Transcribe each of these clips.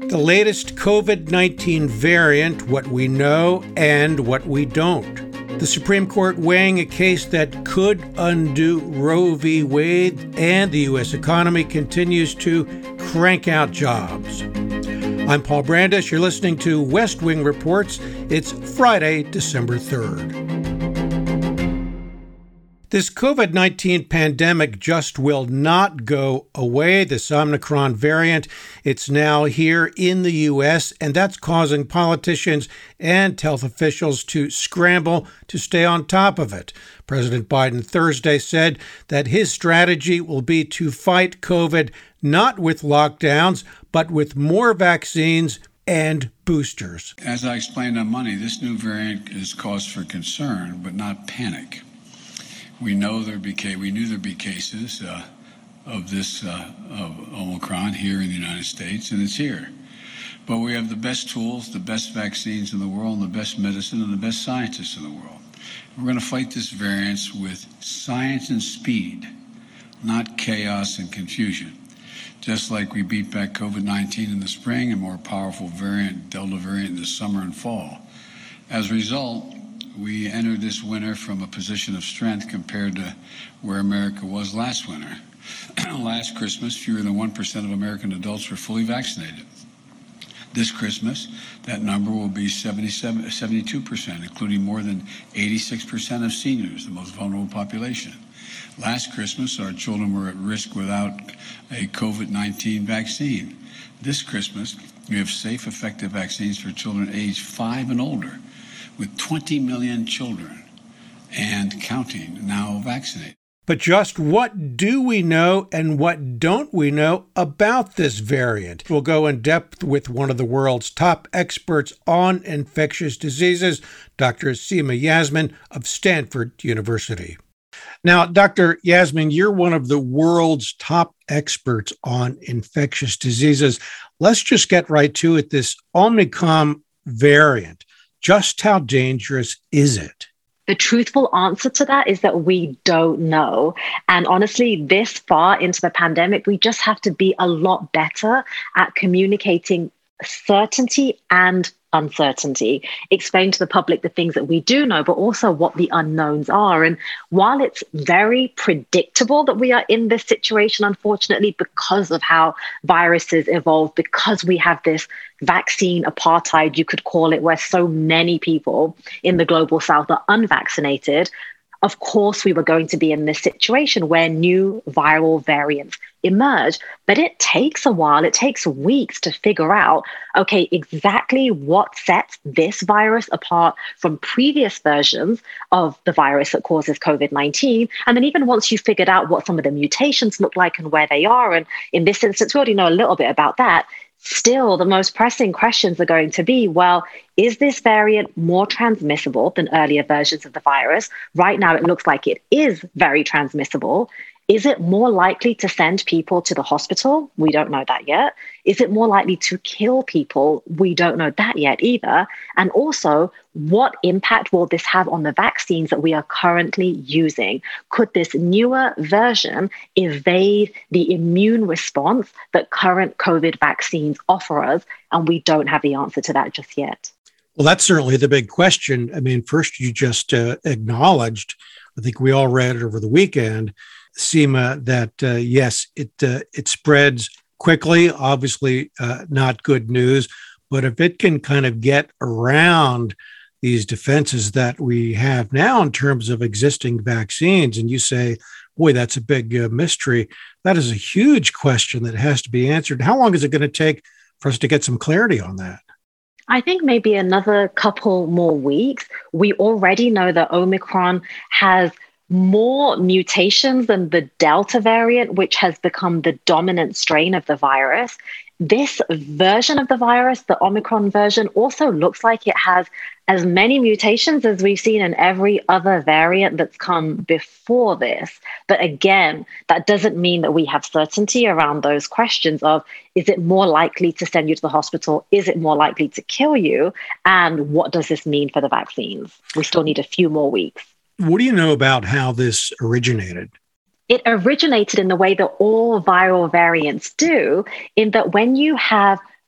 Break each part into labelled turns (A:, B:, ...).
A: The latest COVID-19 variant, what we know and what we don't. The Supreme Court weighing a case that could undo Roe v. Wade, and the U.S. economy continues to crank out jobs. I'm Paul Brandis. You're listening to West Wing Reports. It's Friday, December 3rd. This COVID-19 pandemic just will not go away. This Omicron variant, it's now here in the U.S., and that's causing politicians and health officials to scramble to stay on top of it. President Biden Thursday said that his strategy will be to fight COVID not with lockdowns, but with more vaccines and boosters.
B: As I explained on Monday, this new variant is cause for concern, but not panic. We knew there'd be cases of this of Omicron here in the United States, and it's here. But we have the best tools, the best vaccines in the world, and the best medicine, and the best scientists in the world. We're going to fight this variant with science and speed, not chaos and confusion. Just like we beat back COVID-19 in the spring, a more powerful variant, Delta variant, in the summer and fall. As a result, we entered this winter from a position of strength compared to where America was last winter. Last Christmas, fewer than 1% of American adults were fully vaccinated. This Christmas, that number will be 72%, including more than 86% of seniors, the most vulnerable population. Last Christmas, our children were at risk without a COVID-19 vaccine. This Christmas, we have safe, effective vaccines for children aged 5 and older, with 20 million children and counting now vaccinated.
A: But just what do we know and what don't we know about this variant? We'll go in depth with one of the world's top experts on infectious diseases, Dr. Seema Yasmin of Stanford University. Now, Dr. Yasmin, you're one of the world's top experts on infectious diseases. Let's just get right to it. This Omicron variant, just how dangerous is it?
C: The truthful answer to that is that we don't know. And honestly, this far into the pandemic, we just have to be a lot better at communicating certainty and uncertainty, explain to the public the things that we do know, but also what the unknowns are. And while it's very predictable that we are in this situation, unfortunately, because of how viruses evolve, because we have this vaccine apartheid, you could call it, where so many people in the global south are unvaccinated, of course, we were going to be in this situation where new viral variants emerge. But it takes a while. It takes weeks to figure out, okay, exactly what sets this virus apart from previous versions of the virus that causes COVID-19. And then even once you've figured out what some of the mutations look like and where they are, and in this instance, we already know a little bit about that, still, the most pressing questions are going to be, well, is this variant more transmissible than earlier versions of the virus? Right now, it looks like it is very transmissible. Is it more likely to send people to the hospital? We don't know that yet. Is it more likely to kill people? We don't know that yet either. And also, what impact will this have on the vaccines that we are currently using? Could this newer version evade the immune response that current COVID vaccines offer us? And we don't have the answer to that just yet.
A: Well, that's certainly the big question. I mean, first, you just acknowledged, I think we all read it over the weekend, Seema, that yes, it spreads quickly, obviously not good news, but if it can kind of get around these defenses that we have now in terms of existing vaccines, and you say, boy, that's a big mystery, that is a huge question that has to be answered. How long is it going to take for us to get some clarity on that?
C: I think maybe another couple more weeks. We already know that Omicron has more mutations than the Delta variant, which has become the dominant strain of the virus. This version of the virus, the Omicron version, also looks like it has as many mutations as we've seen in every other variant that's come before this. But again, that doesn't mean that we have certainty around those questions of, is it more likely to send you to the hospital? Is it more likely to kill you? And what does this mean for the vaccines? We still need a few more weeks.
A: What do you know about how this originated?
C: It originated in the way that all viral variants do, in that when you have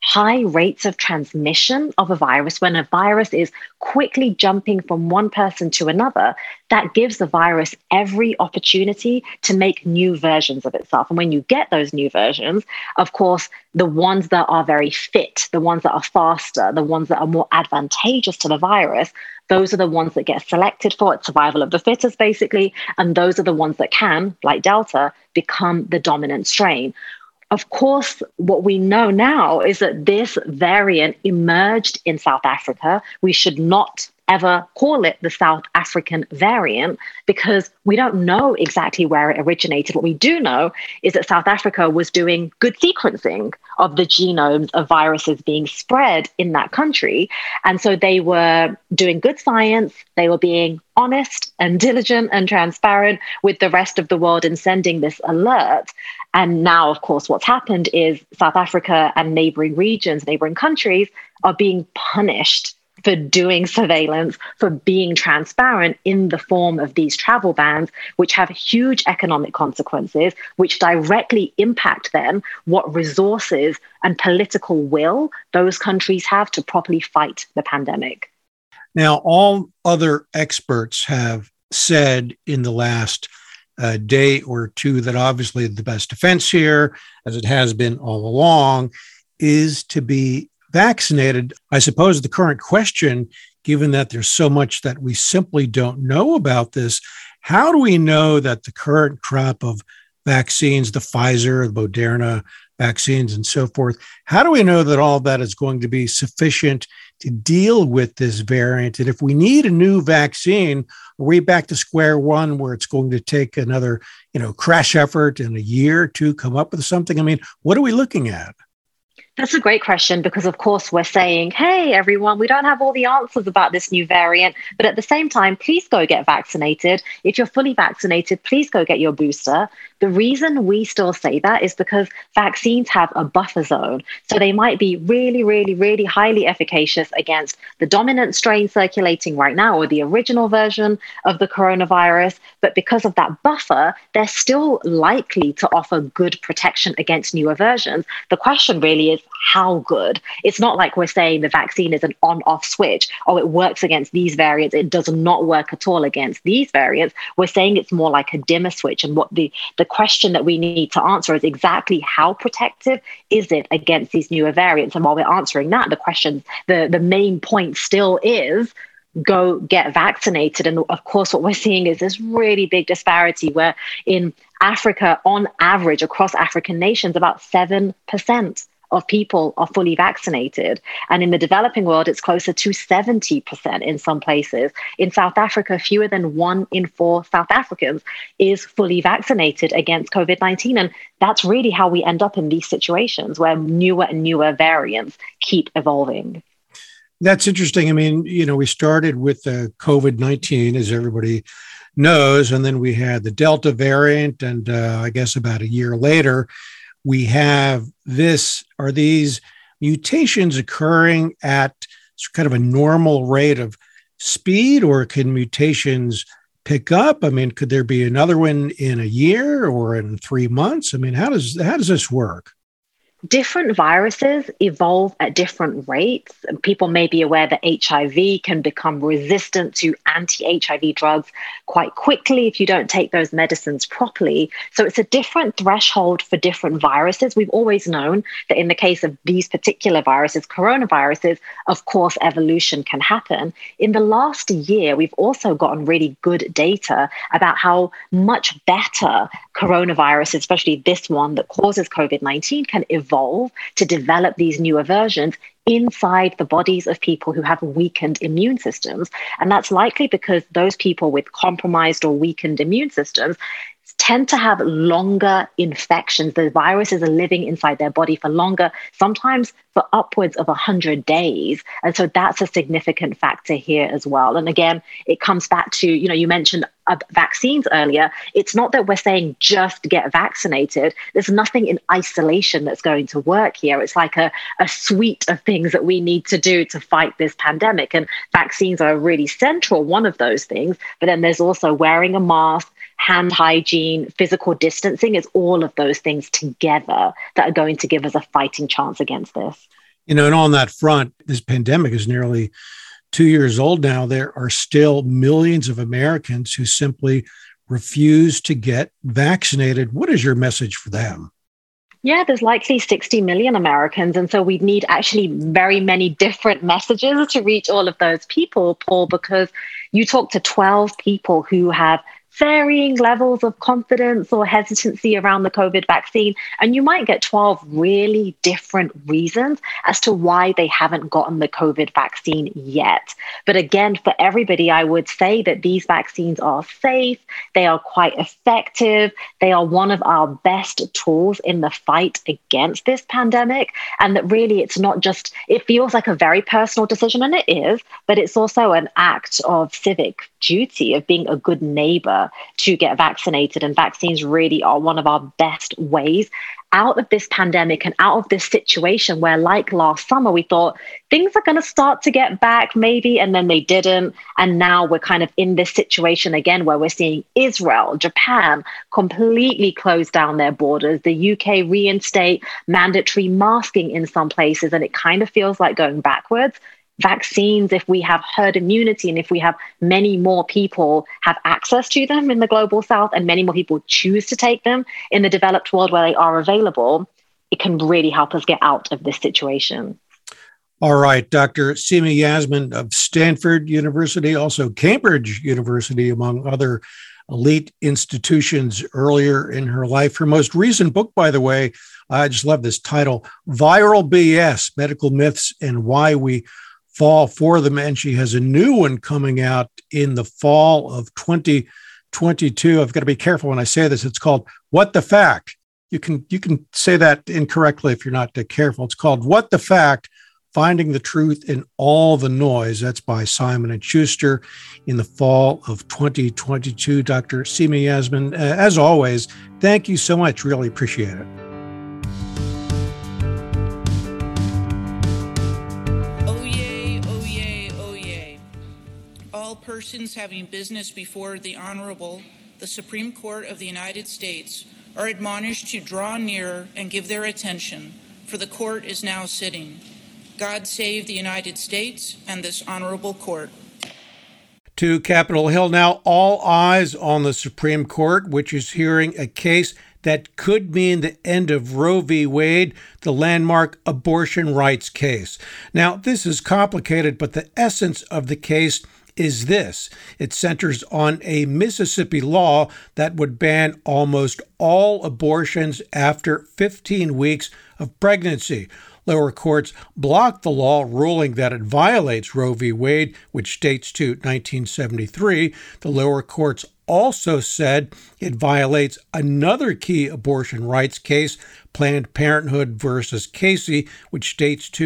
C: high rates of transmission of a virus, when a virus is quickly jumping from one person to another, that gives the virus every opportunity to make new versions of itself. And when you get those new versions, of course, the ones that are very fit, the ones that are faster, the ones that are more advantageous to the virus, those are the ones that get selected for it, survival of the fittest, basically. And those are the ones that can, like Delta, become the dominant strain. Of course, what we know now is that this variant emerged in South Africa. We should not ever call it the South African variant because we don't know exactly where it originated. What we do know is that South Africa was doing good sequencing of the genomes of viruses being spread in that country. And so they were doing good science. They were being honest and diligent and transparent with the rest of the world in sending this alert. And now, of course, what's happened is South Africa and neighboring regions, neighboring countries are being punished for doing surveillance, for being transparent in the form of these travel bans, which have huge economic consequences, which directly impact then what resources and political will those countries have to properly fight the pandemic.
A: Now, all other experts have said in the last day or two that obviously the best defense here, as it has been all along, is to be vaccinated. I suppose the current question, given that there's so much that we simply don't know about this, how do we know that the current crop of vaccines, the Pfizer, the Moderna vaccines, and so forth, how do we know that all of that is going to be sufficient to deal with this variant? And if we need a new vaccine, are we back to square one where it's going to take another, crash effort in a year to come up with something? I mean, what are we looking at?
C: That's a great question because, of course, we're saying, hey, everyone, we don't have all the answers about this new variant. But at the same time, please go get vaccinated. If you're fully vaccinated, please go get your booster. The reason we still say that is because vaccines have a buffer zone. So they might be really, really, really highly efficacious against the dominant strain circulating right now or the original version of the coronavirus. But because of that buffer, they're still likely to offer good protection against newer versions. The question really is, how good? It's not like we're saying the vaccine is an on-off switch. Oh, it works against these variants. It does not work at all against these variants. We're saying it's more like a dimmer switch. And what the question that we need to answer is exactly how protective is it against these newer variants? And while we're answering that, the question, the main point still is, go get vaccinated. And of course, what we're seeing is this really big disparity where in Africa, on average, across African nations, about 7% of people are fully vaccinated. And in the developing world, it's closer to 70% in some places. In South Africa, fewer than 1 in 4 South Africans is fully vaccinated against COVID-19. And that's really how we end up in these situations where newer and newer variants keep evolving.
A: That's interesting. I mean, we started with COVID-19, as everybody knows, and then we had the Delta variant. And I guess about a year later, we have this. Are these mutations occurring at kind of a normal rate of speed, or can mutations pick up? I mean, could there be another one in a year or in 3 months? I mean, how does this work?
C: Different viruses evolve at different rates. People may be aware that HIV can become resistant to anti-HIV drugs quite quickly if you don't take those medicines properly. So it's a different threshold for different viruses. We've always known that in the case of these particular viruses, coronaviruses, of course, evolution can happen. In the last year, we've also gotten really good data about how much better coronaviruses, especially this one that causes COVID-19, can evolve to develop these newer versions inside the bodies of people who have weakened immune systems. And that's likely because those people with compromised or weakened immune systems tend to have longer infections. The viruses are living inside their body for longer, sometimes for upwards of 100 days. And so that's a significant factor here as well. And again, it comes back to, you mentioned vaccines earlier. It's not that we're saying just get vaccinated. There's nothing in isolation that's going to work here. It's like a suite of things that we need to do to fight this pandemic. And vaccines are a really central one of those things. But then there's also wearing a mask, hand hygiene, physical distancing. It's all of those things together that are going to give us a fighting chance against this.
A: And on that front, this pandemic is nearly 2 years old now. There are still millions of Americans who simply refuse to get vaccinated. What is your message for them?
C: Yeah, there's likely 60 million Americans. And so we'd need actually very many different messages to reach all of those people, Paul, because you talk to 12 people who have varying levels of confidence or hesitancy around the COVID vaccine. And you might get 12 really different reasons as to why they haven't gotten the COVID vaccine yet. But again, for everybody, I would say that these vaccines are safe. They are quite effective. They are one of our best tools in the fight against this pandemic. And that really it's not just, it feels like a very personal decision, and it is, but it's also an act of civic duty of being a good neighbor to get vaccinated. And vaccines really are one of our best ways out of this pandemic and out of this situation where, like last summer, we thought things are going to start to get back maybe, and then they didn't. And now we're kind of in this situation again where we're seeing Israel, Japan completely close down their borders, the UK reinstate mandatory masking in some places, and it kind of feels like going backwards. Vaccines, if we have herd immunity and if we have many more people have access to them in the global south and many more people choose to take them in the developed world where they are available, it can really help us get out of this situation.
A: All right, Dr. Seema Yasmin of Stanford University, also Cambridge University, among other elite institutions earlier in her life. Her most recent book, by the way, I just love this title, Viral BS, Medical Myths and Why We Fall for Them. And she has a new one coming out in the fall of 2022. I've got to be careful when I say this. It's called What the Fact. You can say that incorrectly if you're not careful. It's called What the Fact, Finding the Truth in All the Noise. That's by Simon & Schuster in the fall of 2022. Dr. Seema Yasmin, as always, thank you so much. Really appreciate it.
D: All persons having business before the Honorable, the Supreme Court of the United States, are admonished to draw near and give their attention, for the court is now sitting. God save the United States and this honorable court.
A: To Capitol Hill now, all eyes on the Supreme Court, which is hearing a case that could mean the end of Roe v. Wade, the landmark abortion rights case. Now, this is complicated, but the essence of the case is this. It centers on a Mississippi law that would ban almost all abortions after 15 weeks of pregnancy. Lower courts blocked the law, ruling that it violates Roe v. Wade, which dates to 1973. The lower courts also said it violates another key abortion rights case, Planned Parenthood versus Casey, which dates to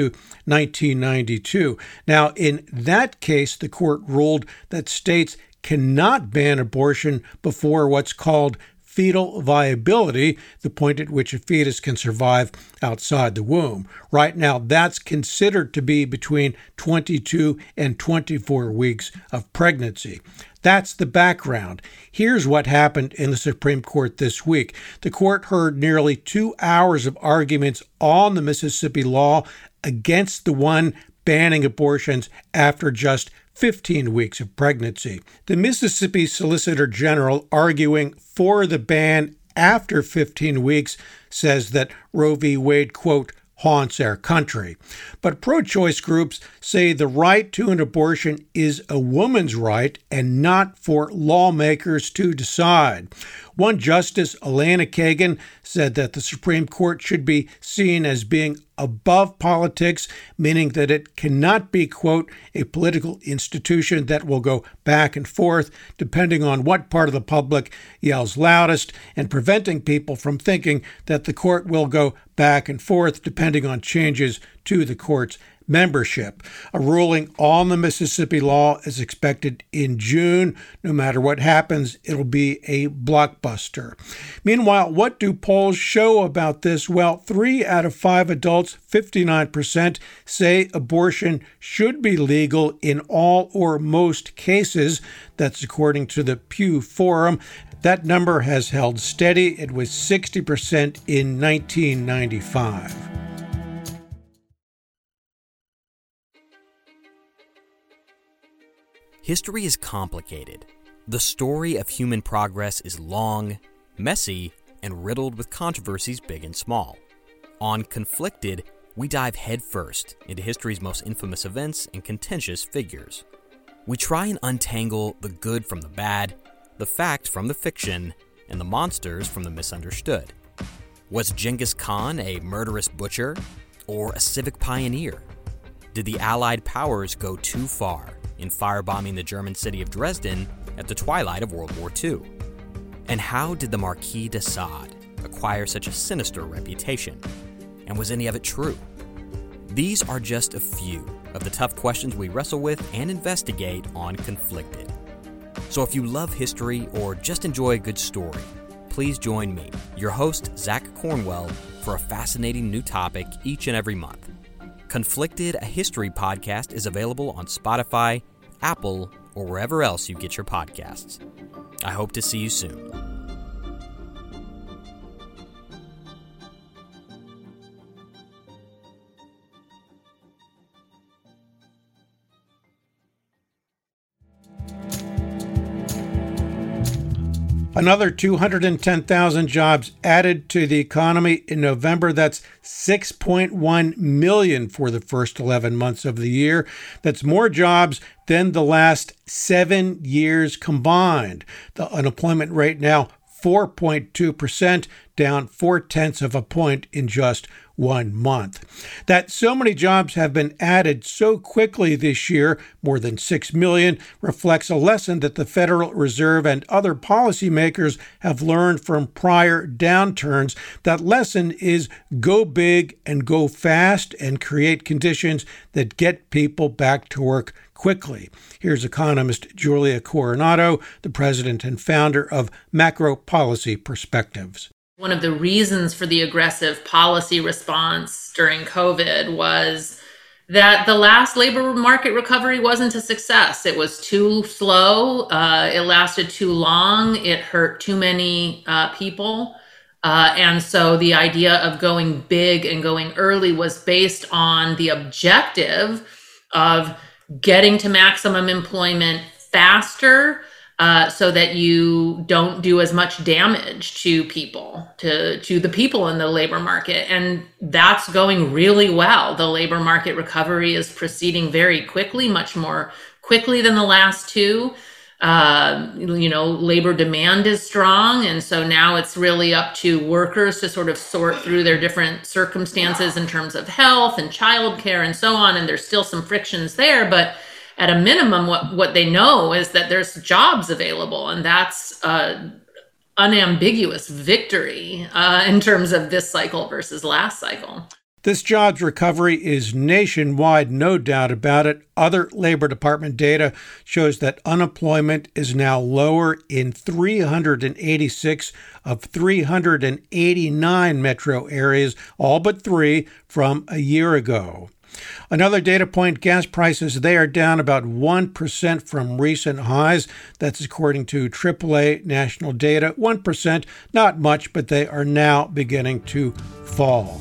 A: 1992. Now, in that case, the court ruled that states cannot ban abortion before what's called fetal viability, the point at which a fetus can survive outside the womb. Right now, that's considered to be between 22 and 24 weeks of pregnancy. That's the background. Here's what happened in the Supreme Court this week. The court heard nearly 2 hours of arguments on the Mississippi law against the one banning abortions after just 15 weeks of pregnancy. The Mississippi Solicitor General, arguing for the ban after 15 weeks, says that Roe v. Wade, quote, haunts our country. But pro-choice groups say the right to an abortion is a woman's right and not for lawmakers to decide. One justice, Elena Kagan, said that the Supreme Court should be seen as being above politics, meaning that it cannot be, quote, a political institution that will go back and forth depending on what part of the public yells loudest, and preventing people from thinking that the court will go back and forth depending on changes to the court's membership. A ruling on the Mississippi law is expected in June. No matter what happens, it'll be a blockbuster. Meanwhile, what do polls show about this? Well, 3 out of 5 adults, 59%, say abortion should be legal in all or most cases. That's according to the Pew Forum. That number has held steady. It was 60% in 1995.
E: History is complicated. The story of human progress is long, messy, and riddled with controversies big and small. On Conflicted, we dive headfirst into history's most infamous events and contentious figures. We try and untangle the good from the bad, the fact from the fiction, and the monsters from the misunderstood. Was Genghis Khan a murderous butcher or a civic pioneer? Did the Allied powers go too far in firebombing the German city of Dresden at the twilight of World War II? And how did the Marquis de Sade acquire such a sinister reputation? And was any of it true? These are just a few of the tough questions we wrestle with and investigate on Conflicted. So if you love history or just enjoy a good story, please join me, your host, Zach Cornwell, for a fascinating new topic each and every month. Conflicted, a history podcast, is available on Spotify, Apple, or wherever else you get your podcasts. I hope to see you soon.
A: Another 210,000 jobs added to the economy in November. That's 6.1 million for the first 11 months of the year. That's more jobs than the last 7 years combined. The unemployment rate now 4.2%, down 0.4 of a point in just 1 month. That so many jobs have been added so quickly this year, more than 6 million, reflects a lesson that the Federal Reserve and other policymakers have learned from prior downturns. That lesson is go big and go fast and create conditions that get people back to work quickly. Here's economist Julia Coronado, the president and founder of Macro Policy Perspectives.
F: One of the reasons for the aggressive policy response during COVID was that the last labor market recovery wasn't a success. It was too slow. It lasted too long. It hurt too many people. And so the idea of going big and going early was based on the objective of getting to maximum employment faster, so that you don't do as much damage to people, to the people in the labor market. And that's going really well. The labor market recovery is proceeding very quickly, much more quickly than the last two. Labor demand is strong. And so now it's really up to workers to sort of sort through their different circumstances in terms of health and childcare and so on. And there's still some frictions there, but at a minimum, what they know is that there's jobs available, and that's unambiguous victory in terms of this cycle versus last cycle.
A: This jobs recovery is nationwide, no doubt about it. Other Labor Department data shows that unemployment is now lower in 386 of 389 metro areas, all but 3 from a year ago. Another data point, gas prices, they are down about 1% from recent highs. That's according to AAA national data. 1%, not much, but they are now beginning to fall.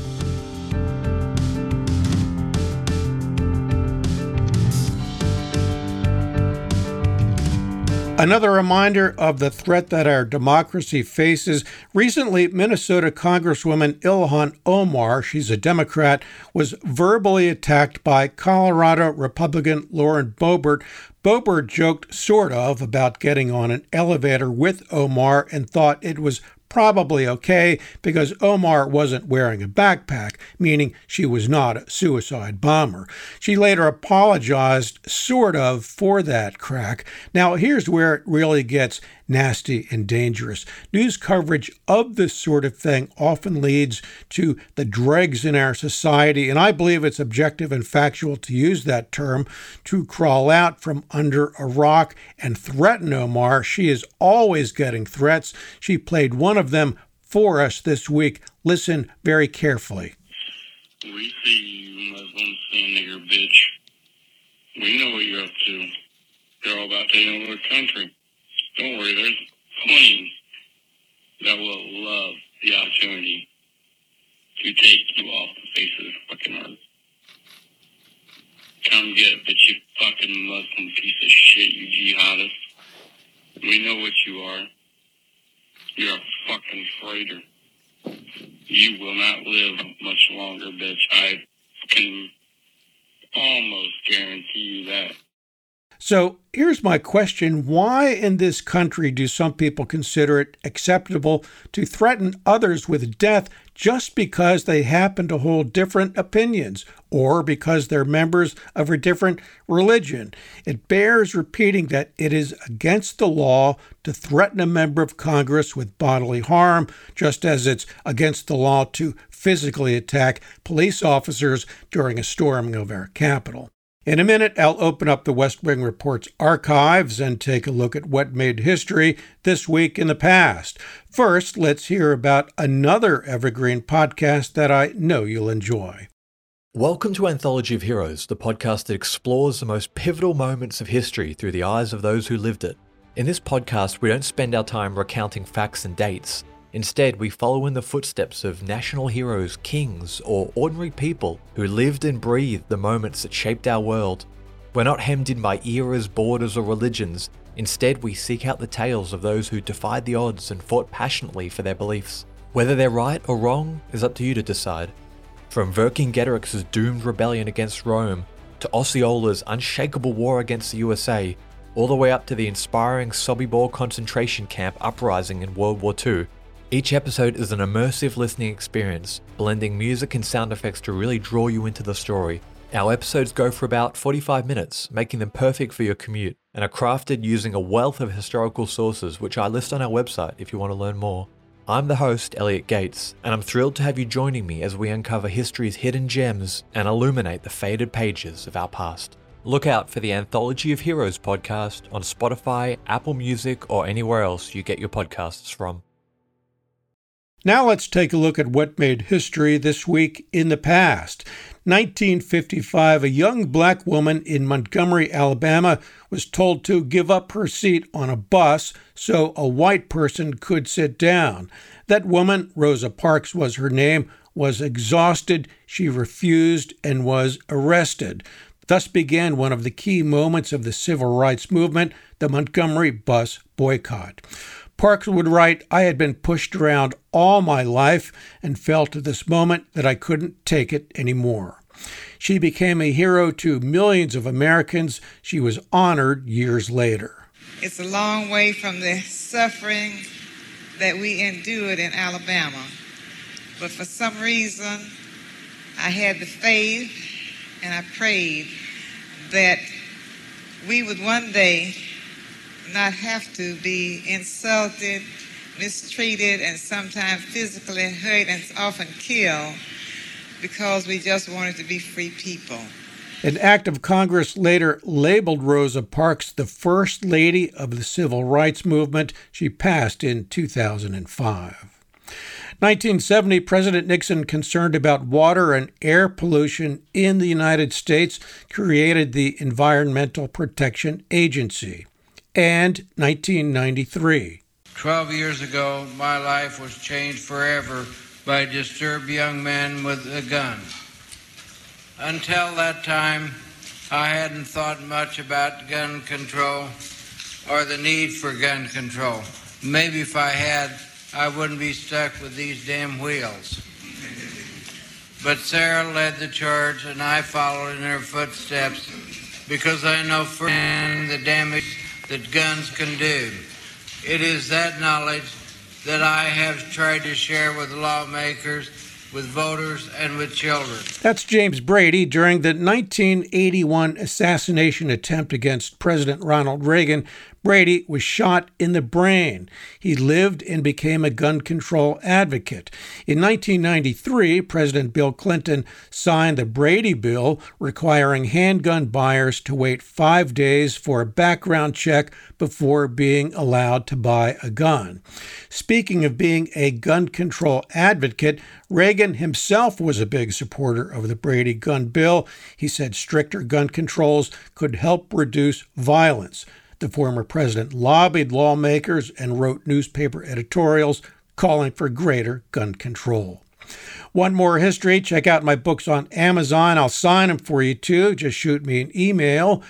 A: Another reminder of the threat that our democracy faces. Recently, Minnesota Congresswoman Ilhan Omar, she's a Democrat, was verbally attacked by Colorado Republican Lauren Boebert. Boebert joked sort of about getting on an elevator with Omar and thought it was probably okay because Omar wasn't wearing a backpack, meaning she was not a suicide bomber. She later apologized, sort of, for that crack. Now, here's where it really gets nasty and dangerous. News coverage of this sort of thing often leads to the dregs in our society, and I believe it's objective and factual to use that term, to crawl out from under a rock and threaten Omar. She is always getting threats. She played one of them for us this week. Listen very carefully.
G: We see you Muslims saying nigger bitch. We know what you're up to. You're all about taking over the country. Don't worry, there's plenty that will love the opportunity to take you off the face of the fucking earth. Come get, but you fucking Muslim piece of shit, you jihadist. We know what you are. You're a fucking traitor. You will not live much longer, bitch. I can almost guarantee you that.
A: So here's my question. Why in this country do some people consider it acceptable to threaten others with death just because they happen to hold different opinions or because they're members of a different religion? It bears repeating that it is against the law to threaten a member of Congress with bodily harm, just as it's against the law to physically attack police officers during a storming of our Capitol. In a minute, I'll open up the West Wing Report's archives and take a look at what made history this week in the past. First, let's hear about another evergreen podcast that I know you'll enjoy.
H: Welcome to Anthology of Heroes, the podcast that explores the most pivotal moments of history through the eyes of those who lived it. In this podcast, we don't spend our time recounting facts and dates. Instead, we follow in the footsteps of national heroes, kings, or ordinary people who lived and breathed the moments that shaped our world. We're not hemmed in by eras, borders, or religions. Instead, we seek out the tales of those who defied the odds and fought passionately for their beliefs. Whether they're right or wrong is up to you to decide. From Vercingetorix's doomed rebellion against Rome, to Osceola's unshakable war against the USA, all the way up to the inspiring Sobibor concentration camp uprising in World War II, each episode is an immersive listening experience, blending music and sound effects to really draw you into the story. Our episodes go for about 45 minutes, making them perfect for your commute, and are crafted using a wealth of historical sources, which I list on our website if you want to learn more. I'm the host, Elliot Gates, and I'm thrilled to have you joining me as we uncover history's hidden gems and illuminate the faded pages of our past. Look out for the Anthology of Heroes podcast on Spotify, Apple Music, or anywhere else you get your podcasts from.
A: Now let's take a look at what made history this week in the past. 1955, a young black woman in Montgomery, Alabama, was told to give up her seat on a bus so a white person could sit down. That woman, Rosa Parks was her name, was exhausted. She refused and was arrested. Thus began one of the key moments of the civil rights movement, the Montgomery bus boycott. Parks would write, "I had been pushed around all my life and felt at this moment that I couldn't take it anymore." She became a hero to millions of Americans. She was honored years later.
I: It's a long way from the suffering that we endured in Alabama. But for some reason, I had the faith and I prayed that we would one day not have to be insulted, mistreated, and sometimes physically hurt and often killed because we just wanted to be free people.
A: An act of Congress later labeled Rosa Parks the First Lady of the Civil Rights Movement. She passed in 2005. 1970, President Nixon, concerned about water and air pollution in the United States, created the Environmental Protection Agency. And 1993.
J: 12 years ago, my life was changed forever by a disturbed young man with a gun. Until that time, I hadn't thought much about gun control or the need for gun control. Maybe if I had, I wouldn't be stuck with these damn wheels. But Sarah led the charge and I followed in her footsteps because I know firsthand the damage that guns can do. It is that knowledge that I have tried to share with lawmakers, with voters, and with children.
A: That's James Brady. During the 1981 assassination attempt against President Ronald Reagan, Brady was shot in the brain. He lived and became a gun control advocate. In 1993, President Bill Clinton signed the Brady Bill, requiring handgun buyers to wait 5 days for a background check before being allowed to buy a gun. Speaking of being a gun control advocate, Reagan himself was a big supporter of the Brady gun bill. He said stricter gun controls could help reduce violence. The former president lobbied lawmakers and wrote newspaper editorials calling for greater gun control. Want more history? Check out my books on Amazon. I'll sign them for you too. Just shoot me an email,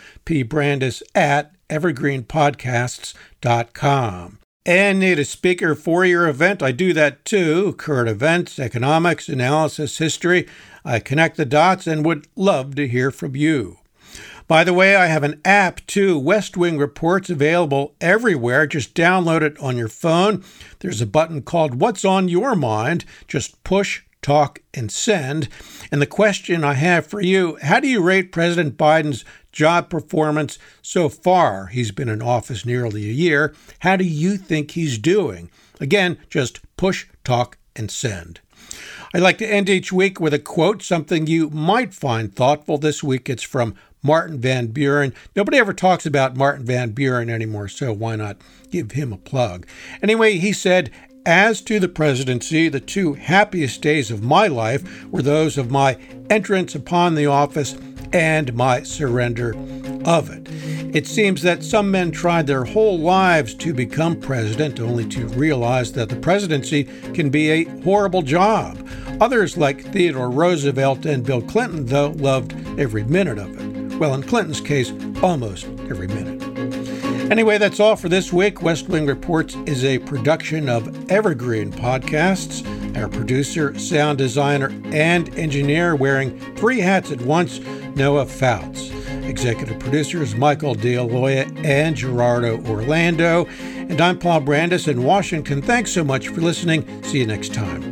A: pbrandis@evergreenpodcasts.com. And need a speaker for your event? I do that too. Current events, economics, analysis, history. I connect the dots and would love to hear from you. By the way, I have an app too, West Wing Reports, available everywhere. Just download it on your phone. There's a button called What's on Your Mind. Just push, talk, and send. And the question I have for you, how do you rate President Biden's job performance so far? He's been in office nearly a year. How do you think he's doing? Again, just push, talk, and send. I like to end each week with a quote, something you might find thoughtful. This week it's from Martin Van Buren. Nobody ever talks about Martin Van Buren anymore, so why not give him a plug? Anyway, he said, "As to the presidency, the two happiest days of my life were those of my entrance upon the office and my surrender of it." It seems that some men tried their whole lives to become president, only to realize that the presidency can be a horrible job. Others, like Theodore Roosevelt and Bill Clinton, though, loved every minute of it. Well, in Clinton's case, almost every minute. Anyway, that's all for this week. West Wing Reports is a production of Evergreen Podcasts. Our producer, sound designer, and engineer, wearing three hats at once, Noah Fouts. Executive producers Michael D'Aloia and Gerardo Orlando. And I'm Paul Brandis in Washington. Thanks so much for listening. See you next time.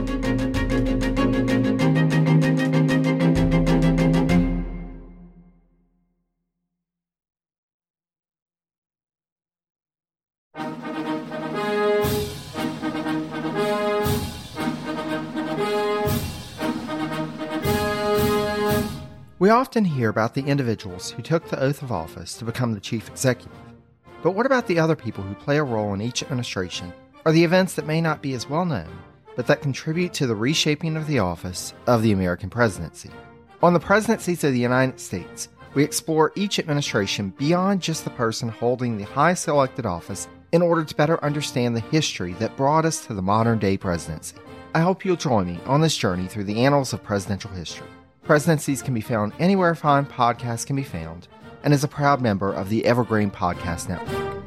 K: We often hear about the individuals who took the oath of office to become the chief executive. But what about the other people who play a role in each administration, or the events that may not be as well known, but that contribute to the reshaping of the office of the American presidency? On the Presidencies of the United States, we explore each administration beyond just the person holding the highest elected office in order to better understand the history that brought us to the modern-day presidency. I hope you'll join me on this journey through the annals of presidential history. Presidencies can be found anywhere fine podcasts can be found, and is a proud member of the Evergreen Podcast Network.